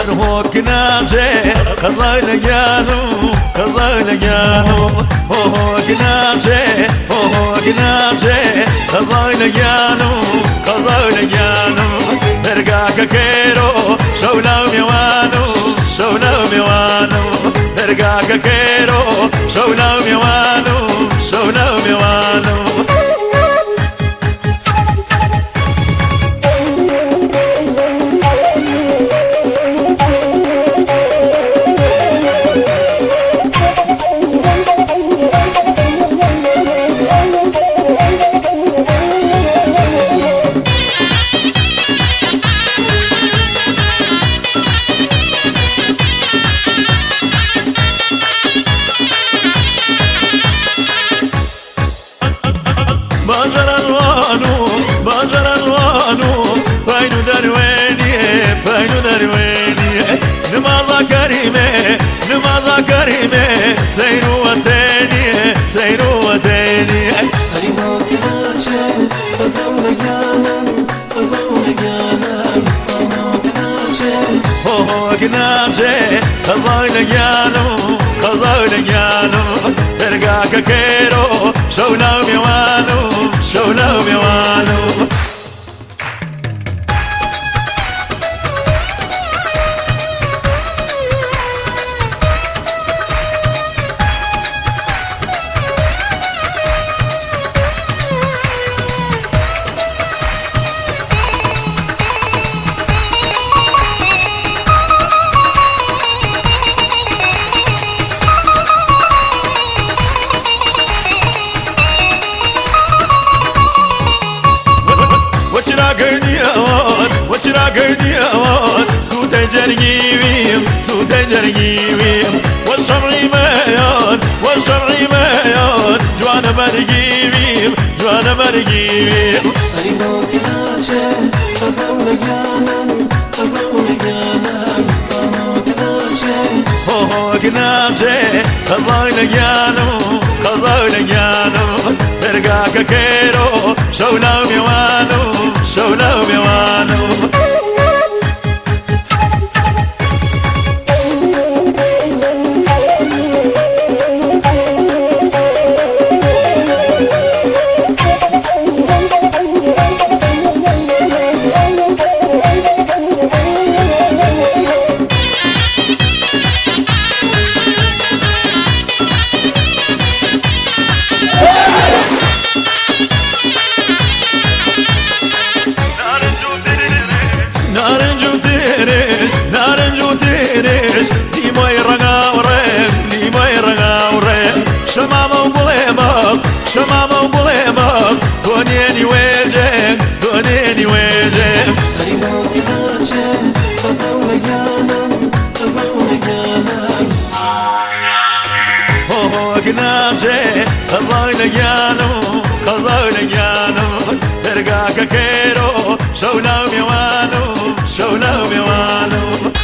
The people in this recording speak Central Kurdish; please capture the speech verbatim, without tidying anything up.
هو كناجي قزايل جانو قزايل جانو هو كناجي هو كناجي قزايل جانو قزايل جانو برقاك كيرو شولا ميوانو شولا ميوانو برقاك كيرو شولا ميوانو شولا ميوانو باجر الوانو باجر الوانو فاينو درويني فاينو درويني نمازا كريمة نمازا كريمة سيرو وتاني سيرو وتاني هريمو كناجي قزاونا جانم قزاونا جانم هو كناجي هو كناجي قزاونا جانو قزاونا جانو برقاك كيرو شولا ميوانو شولا ميوانو وشرا قدي أوان سود جرجيبيم سود جرجيبيم والشرعي ميان والشرعي ميان جوانا مرجيبيم جوانا مرجيبيم هريمو كناجي قزاونا جانم قزاونا جانم هو كناجي هو كناجي قزاونا جانو قزاونا جانو برقاك كيرو شولا ميوانو شولا ميوانو نارنجو تيريش نارنجو تيريش لي ما يرقا وريك لي ما يرقا وريك شمامة وبليمك شمامة وبليمك دونيني ويجك دونيني ويجك هريمو كناجي قزاونا جانم قزاونا جانم هو كناجي قزايل جانو قزايل جانو برقاك كيرو شولا ميوانو شولا ميوانو